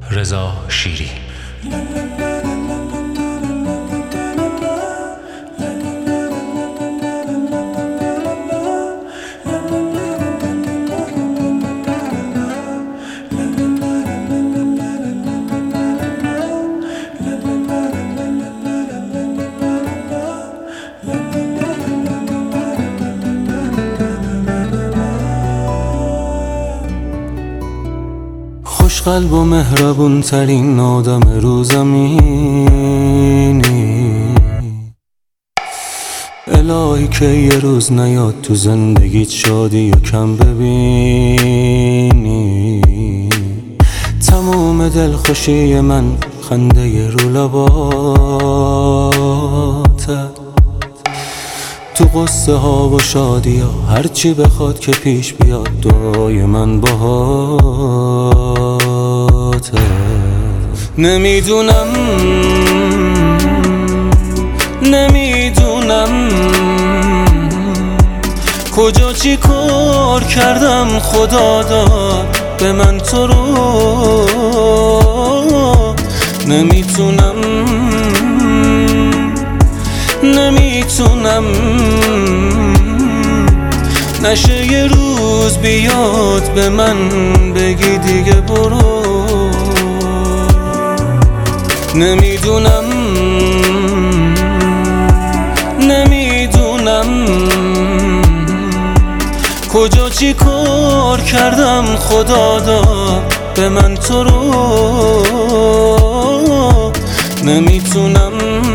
رضا شیری. خوش قلب و مهربون ترین آدم رو زمینی، الهی که یه روز نیاد تو زندگیت شادی یا کم ببینی. تموم دلخوشی من خنده رو لباته، تو قصه ها و شادی ها هرچی بخواد که پیش بیاد دعای من باهاته. نمیدونم کجا چی کار کردم خدا داد به من تو رو. نمیتونم نشه یه روز بیاد به من بگی دیگه برو. نمیدونم کجا چی کار کردم خدا داد به من تو رو. نمیتونم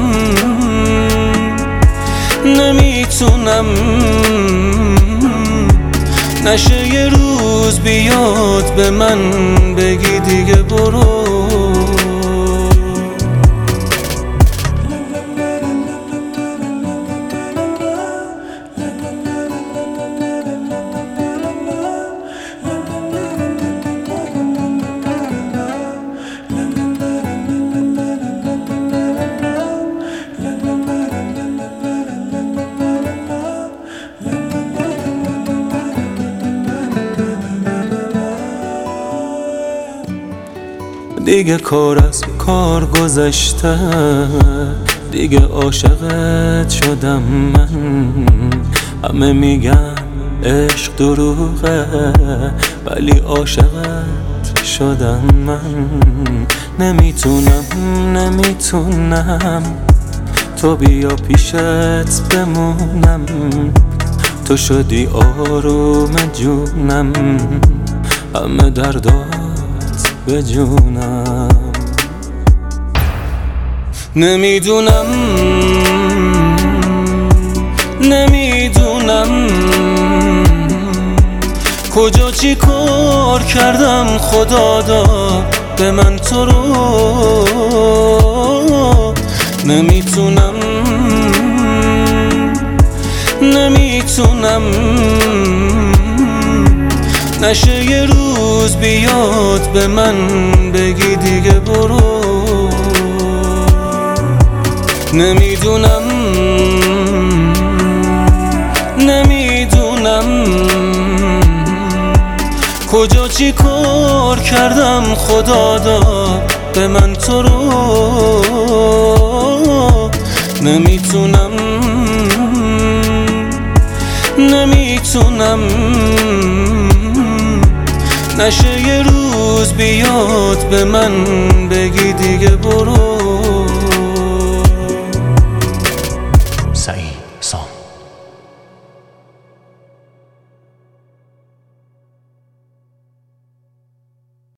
نشه یه روز بیاد به من بگی دیگه برو. دیگه کار از کار گذشته، دیگه عاشقت شدم من. همه میگن عشق دروغه ولی عاشقت شدم من. نمیتونم تو بیا پیشت بمونم، تو شدی آروم جونم، همه دردات به جونم. نمیدونم کجا چی کار کردم خدا داد به من تو رو. نمیتونم نشه یه روز بیاد به من بگی دیگه برو. نمیدونم کجا چی کار کردم خدا داد به من تو رو. نمیتونم نشه یه روز بیاد به من بگی دیگه برو. سعید.